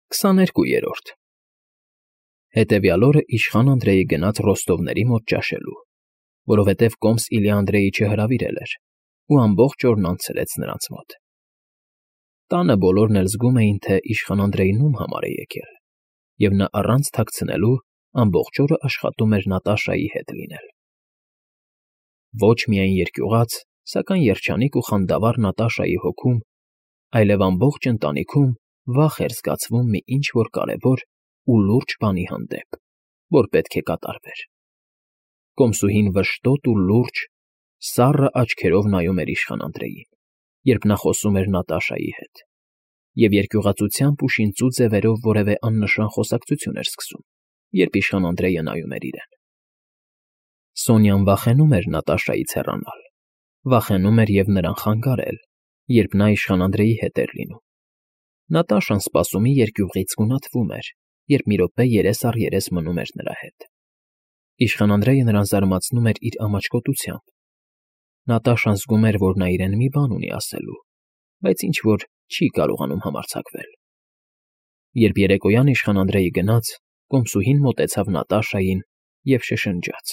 22-րդ Հետևյալ օրը իշխան Անդրեյը գնաց Ռոստովների մոտ ճաշելու, որովհետև կոմս Իլյա Անդրեյիչը հրավիրել էր ու ամբողջ օրն անցրեց նրանց մոտ։ Տանը բոլորն էլ զգում էին, թե իշխան Անդրեյն ում համար է եկել, և նա առանց թաքցնելու ամբողջ օրը աշխատում էր Նատաշայի հետ լինել։ Ոչ միայն երկյուղած, սակայն երջանիկ ու խանդավառ Նատաշայի հոգում, այլև ամբողջ ընտանիքում վախ էր զգացվում մի ինչ֊որ կարևոր ու լուրջ բանի հանդեպ, որ պետք է կատարվեր։ Կոմսուհին վշտոտ ու լուրջ, սառը աչքերով նայում էր իշխան Անդրեյին, երբ նա խոսում էր Նատաշայի հետ, և երկյուղածությամբ ու շինծու ձևերով որևէ աննշան խոսակցություն էր սկսում, երբ իշխան Անդրեյը նայում էր իրեն։ Սոնյան վախենում էր Նատաշայից հեռանալ, վախենում էր և նրան խանգարել, երբ նա իշխան Անդրեյի հետ էր լինում։ Նատաշան սպասումի երկյուղից գունատվում էր, երբ մի րոպե երես առ երես մնում էր նրա հետ։ Իշխան Անդրեյը նրան զարմացնում էր իր ամաչկոտությամբ։ Նատաշան զգում էր, որ նա իրեն մի բան ունի ասելու, բայց ինչ֊որ չի կարողանում համարձակվել։ Երբ երեկոյան իշխան Անդրեյը գնաց, կոմսուհին մոտեցավ Նատաշային և շշնջաց.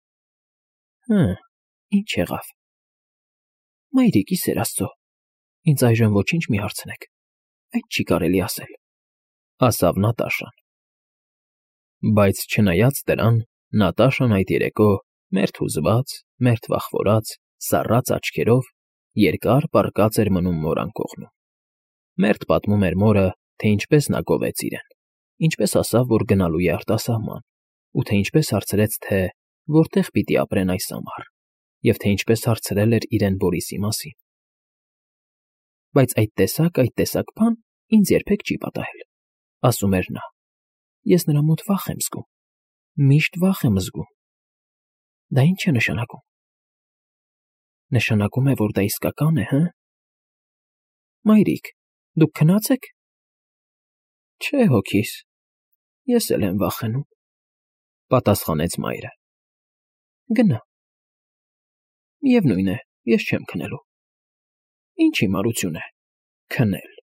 Ինչ եղավ։ Մայրիկ, ի սեր Աստծո, ինձ այժմ ոչինչ մի հարցնեք, այդ չի կարելի ասել, ասավ Նատաշան։ Բայց չնայած դրան, Նատաշան այդ երեկո, մերթ հուզված, մերթ վախվորած, սառած աչքերով, երկար պառկած էր մնում մոր անկողնում։ Մերթ պատմում էր մորը, թե ինչպես նա գովեց իրեն, ինչպես ասավ, որ գնալու է արտասահման, ու թե ինչպես հարցրեց, թե որտեղ պիտի ապրեն այս ամառ, և թե ինչպես հարցրել էր իրեն Բորիսի մասին։ Բայց այդ տեսակ բան ինձ երբեք չի պատահել, ասում էր նա։ Ես նրա մոտ վախ եմ զգում, միշտ վախ եմ զգում։ Դա ի՞նչ է նշանակում։ Նշանակում է, որ դա իսկական է, հը՞։ Մայրիկ, դուք քնած եք։ Չէ, հոգիս, ես էլ եմ վախենում, պատասխանեց մայրը։ Գնա։ Միևնույն է, ես չեմ քնելու։ Ինչ հիմարություն է քնել։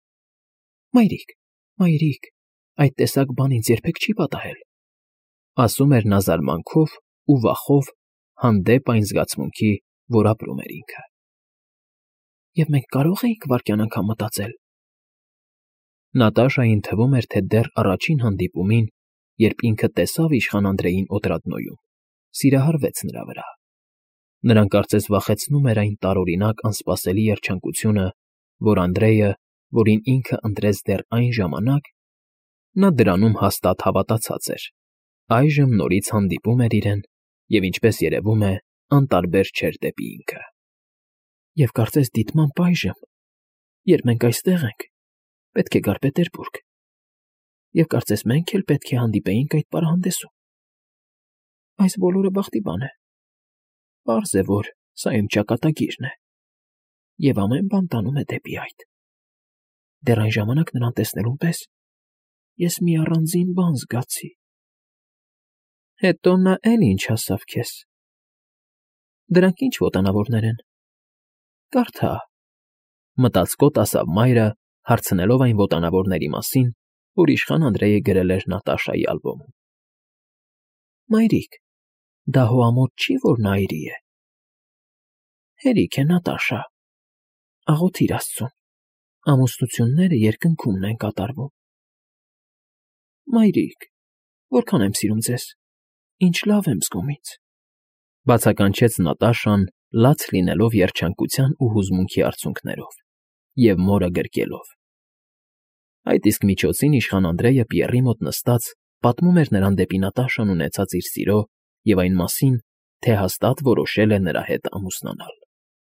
Մայրիկ, այդ տեսակ բան ինձ երբեք չի պատահել, ասում էր նա զարմանքով ու վախով հանդեպ այն զգացմունքի, որ ապրում էր ինքը։ Եվ մենք կարող էինք վայրկյան անգամ մտածել։ Նատաշային թվում էր, թե դեռ առաջին հանդիպումին, երբ ինքը տեսավ իշխան Անդրեյին Օտրադնոյում, սիրահարվեց նրա վրա։ Նրան կարծես վախեցնում էր այն տարօրինակ անսպասելի երջանկությունը, որ Անդրեյը, որին ինքը ընտրեց դեռ այն ժամանակ, նա դրանում հաստատ հավատացած էր, այժմ նորից հանդիպում էր իրեն և, ինչպես երևում է, անտարբեր չէր դեպի ինքը։ Եվ կարծես դիտմամբ այժմ, երբ մենք այստեղ ենք, պետք է գար Պետերբուրգ, և կարծես մենք էլ պետք է հանդիպեինք այդ պարահանդեսում։ Այս բոլորը բախտի բան է։ Պարզ է, որ սա իմ ճակատագիրն է, և ամեն բան տանում է դեպի այդ։ Դեռ այն ժամանակ նրան տեսնելուն պես ես մի առանձին բան զգացի։ Հետո նա էլ ինչ ասավ քեզ։ Դրանք ինչ ոտանավորներ են։ Կարդա, մտածկոտ ասավ մայրը, հարցնելով այն ոտանավորների մասին, որ իշխան Անդրեյը գրել էր Նատաշայի ալբոմում։ Մայրիկ, դա հո ամոթ չի, որ նա այրի է։ Հերիք է, Նատաշա, աղոթիր Աստծուն, ամուսնությունները երկնքումն են կատարվում։ Մայրիկ, որքան եմ սիրում ձեզ, ինչ լավ եմ զգում ինձ, բացականչեց Նատաշան, լաց լինելով երջանկության ու հուզմունքի արցունքներով, և մորը գրկելով։ Այդ իսկ միջոցին իշխան Անդրեյը Պիեռի մոտ նստած պատմում էր նրան դեպի Նատաշան ունեցած իր սիրո և այն մասին, թե հաստատ որոշել է նրա հետ ամուսնանալ։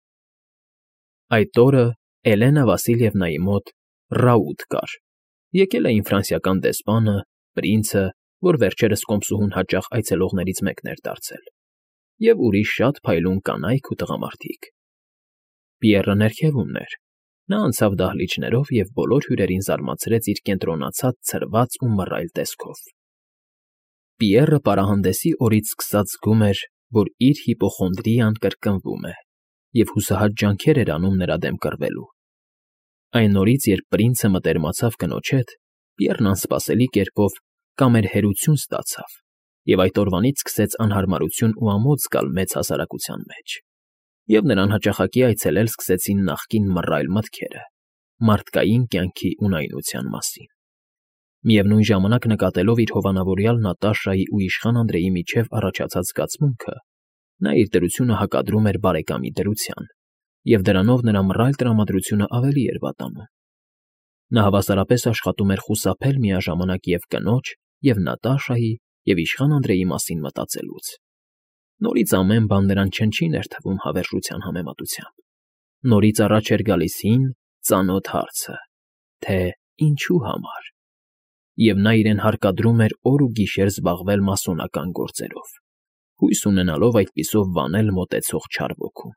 Այդ օրը Էլենա Վասիլևնայի մոտ Ռաուտ կար։ Եկել էին ֆրանսիական դեսպանը, պրինցը, որ վերջերս կոմսուհուն հաճախ այցելողներից մեկն էր դարձել, և ուրիշ շատ փայլուն կանայք ու տղամարդիկ։ Պիեռը ներքևումն էր։ Նա անցավ դահլիճներով և բոլոր հյուրերին զարմացրեց իր կենտրոնացած, ցրված ու մռայլ տեսքով։ Պիեռը պարահանդեսի օրից սկսած զգում էր, որ իր հիպոխոնդրիան կրկնվում է, և հուսահատ ջանքեր էր անում նրա դեմ կռվելու։ Այն օրից, երբ պրինցը մտերմացավ կնոջ հետ, Պիեռն անսպասելի կերպով կամերհերություն ստացավ և այդ օրվանից սկսեց անհարմարություն ու ամոթ զգալ մեծ հասարակության մեջ, և նրան հաճախակի այցելել սկսեցին նախկին մռայլ մտքերը մարդկային կյանքի ունայնության մասին։ Միևնույն ժամանակ նկատելով իր հովանավորյալ Նատաշայի ու իշխան Անդրեի միջև առաջացած զգացմունքը, նա իր դրությունը հակադրում էր բարեկամի դրության, և դրանով նրա մռայլ տրամադրությունը ավելի էր վատանում։ Նա հավասարապես աշխատում էր խուսափել միաժամանակ և կնոջ, և Նատաշայի, և իշխան Անդրեի մասին մտածելուց։ Նորից ամեն բան նրան չնչին էր թվում հավերժության համեմատությամբ։ Նորից առաջ էր գալիս հին, ծանոթ հարցը, թե ինչու համար։ Եվ նա իրեն հարկադրում էր օր ու գիշեր զբաղվել մասոնական գործերով, հույս ունենալով այդպիսով վանել մոտեցող չար ոգուն։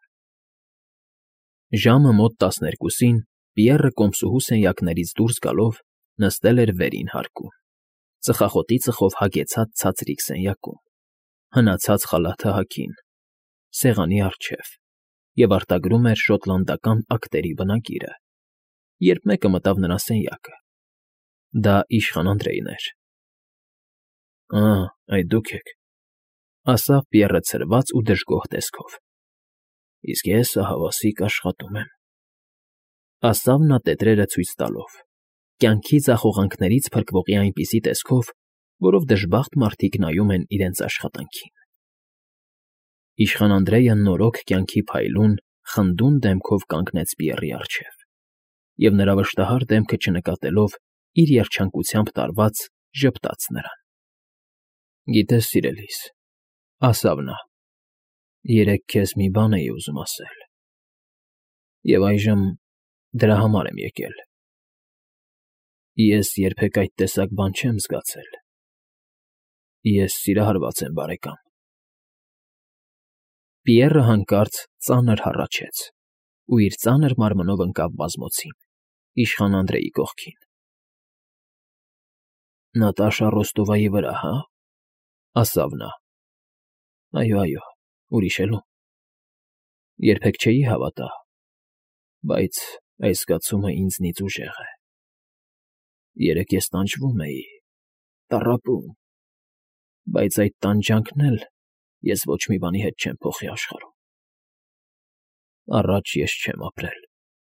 Ժամը մոտ 12-ին Պիեռը կոմսուհու սենյակներից դուրս գալով նստել էր վերին հարկում, ծխախոտի ծխով հագեցած ցածրիկ սենյակում, հնացած խալաթը հագին, սեղանի առջև և արտագրում էր շոտլանդական ակտերի բնագիրը, երբ մեկը մտավ նրա սենյակը։ Դա իշխան Անդրեյն էր։ Այդ դուք եք, ֊ ասավ Պիեռը ցրված ու դժգոհ տեսքով։ Իսկ ես ահավասիկ աշխատում եմ, ֊ ասավ նա տետրերը ցույց տալով, կյանքի ձախողանքներից փրկվողի այնպիսի տեսքով, որով դժբախտ մարդիկ նայում են իրենց աշխատանքին։ Իշխան Անդրեյը նորոգ կյանքի փայլուն, խնդուն դեմքով կանգնեց Պիեռի առջև և նրա վշտահար դեմքը չնկատելով իր երջանկությամբ տարված ժպտաց նրան։ Գիտես, սիրելիս, ֊ ասավ նա, ֊ երեկ քեզ մի բան էի ուզում ասել, և այժմ դրա համար եմ եկել։ Ես երբեք այդ տեսակ բան չեմ զգացել։ Ես սիրահարված եմ, բարեկամ։ Պիեռը հանկարծ ծանր հառաչեց ու իր ծանր մարմնով ընկավ բազմոցին, իշխան Անդրեի կողքին։ Նատաշա Ռոստովայի վրա, հա՞, ֊ ասավ նա։ Այո, ուրիշ էլ ում։ Երբեք չէի հավատա, բայց այս զգացումը ինձնից ուժեղ է։ Երեկ ես տանջվում էի, տառապում, բայց այդ տանջանքն էլ ես ոչ մի բանի հետ չեմ փոխի աշխարհում։ Առաջ ես չեմ ապրել։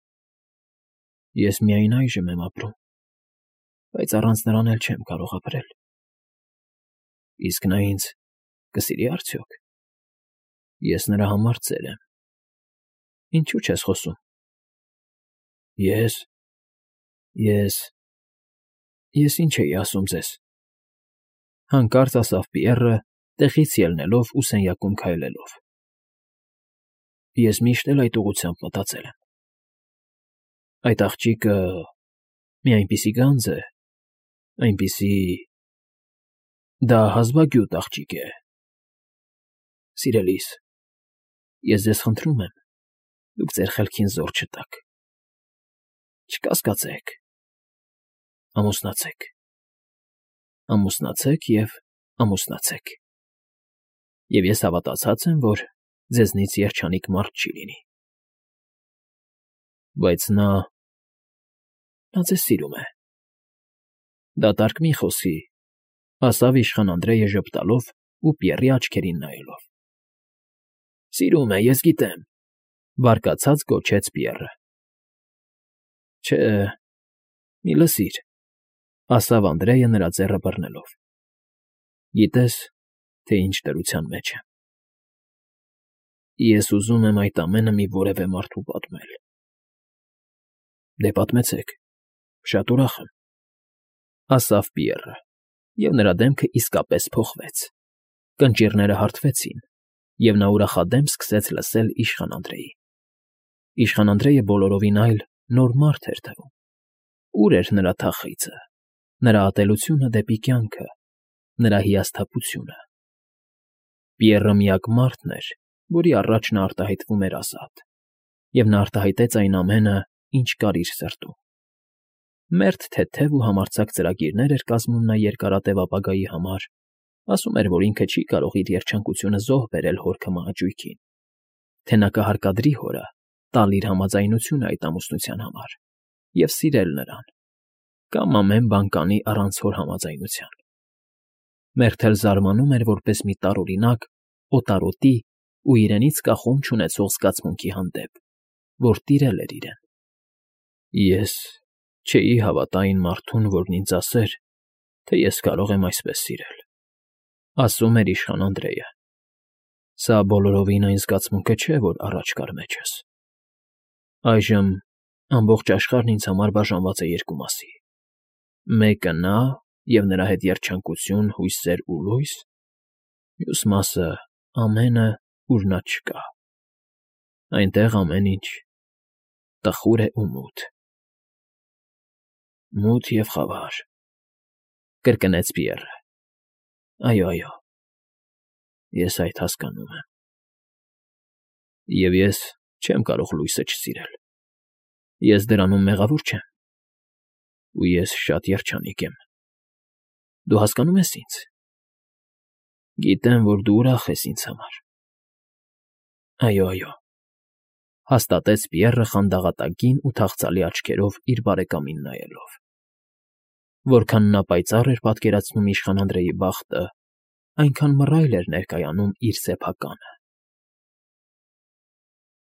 Ես միայն այժմ եմ ապրում, բայց առանց նրան էլ չեմ կարող ապրել։ Իսկ նա ինձ կսիրի՞ արդյոք։ Ես նրա համար ծեր եմ։ Ինչու՞ չես խոսում։ Ես ինչ էի ասում ձեզ, ֊ հանկարծ ասավ Պիեռը, տեղից ելնելով ու սենյակում քայլելով։ Ես միշտ էլ այդ ուղղությամբ մտածել եմ։ Այդ աղջիկը մի այնպիսի գանձ է, այնպիսի… Դա հազվագյուտ աղջիկ է։ Սիրելիս, ես ձեզ խնդրում եմ, դուք ձեր խելքին զոռ չտաք։ Չկասկածեք։ Ամուսնացեք։ Ամուսնացեք և ամուսնացեք։ Եվ ես հավատացած եմ, որ ձեզնից երջանիկ մարդ չի լինի։ Բայց նա ձեզ սիրում է։ Դատարկ մի խոսի, ֊ ասավ իշխան Անդրեյը ժպտալով ու Պիեռի աչքերին նայելով։ Սիրում է, ես գիտեմ, ֊ բարկացած գոչեց Պիեռը։ Չէ, մի լսիր, ֊ ասավ Անդրեյը նրա ձեռը բռնելով։ Գիտես, թե ինչ դրության մեջ եմ։ Ես ուզում եմ այդ ամենը մի որևէ մարդու պատմել։ Դե պատմեցեք, շատ ուրախ եմ, ֊ ասավ Պիեռը, և նրա դեմքը իսկապես փոխվեց, կնճիռները հարթվեցին, և նա ուրախադեմ սկսեց լսել իշխան Անդրեյին։ Իշխան Անդրեյը բոլորովին այլ, նոր մարդ էր թվում։ Ուր էր նրա թախիծը, նրա ատելությունը դեպի կյանքը, նրա հիասթափությունը։ Պիեռը միակ մարդն էր, որի առաջ նա արտահայտվում էր ազատ, և նա արտահայտեց այն ամենը, ինչ կար իր սրտում։ Մերթ թեթև ու համարձակ ծրագիրներ էր կազմում նա երկարատև ապագայի համար, ասում էր, որ ինքը չի կարող իր երջանկությունը զոհ բերել հոր քմահաճույքին, թե նա կհարկադրի հորը տալ իր համաձայնությունը այդ ամուսնության համար և սիրել նրան, կամ ամեն բան կանի առանց հոր համաձայնության։ Մերթ էլ զարմանում էր որպես մի տարօրինակ, օտարոտի ու իրենից կախում չունեցող զգացմունքի հանդեպ, որ տիրել էր իրեն։ Ես չէի հավատա այն մարդուն, որն ինձ ասեր, թե ես կարող եմ այսպես սիրել, ասում էր իշխան Անդրեյը։ Սա բոլորովին այն զգացմունքը չէ, որ առաջ կար մեջս։ Այժմ ամբողջ աշխարհն ինձ համար բաժանված է երկու մասի. մեկը նա և նրա հետ երջանկություն, հույսեր ու լույս, մյուս մասը ամենը, ուր նա չկա։ Այնտեղ ամեն ինչ տխուր է ու մութ։ Մութ և խավար, կրկնեց Պիեռը։ Այո, ես այդ հասկանում եմ։ Եվ ես չեմ կարող լույսը չսիրել։ Ես դրանում մեղավոր չեմ։ Ու ես շատ երջանիկ եմ։ Դու հասկանո՞ւմ ես ինձ։ Գիտեմ, որ դու ուրախ ես ինձ համար։ Այո, հաստատեց Պիեռը խանդաղատակին ու թախծալի աչքերով իր բարեկամին նայելով։ Որքան նա պայծառ էր պատկերացնում իշխան Անդրեի բախտը, այնքան մռայլ էր ներկայանում իր սեփականը։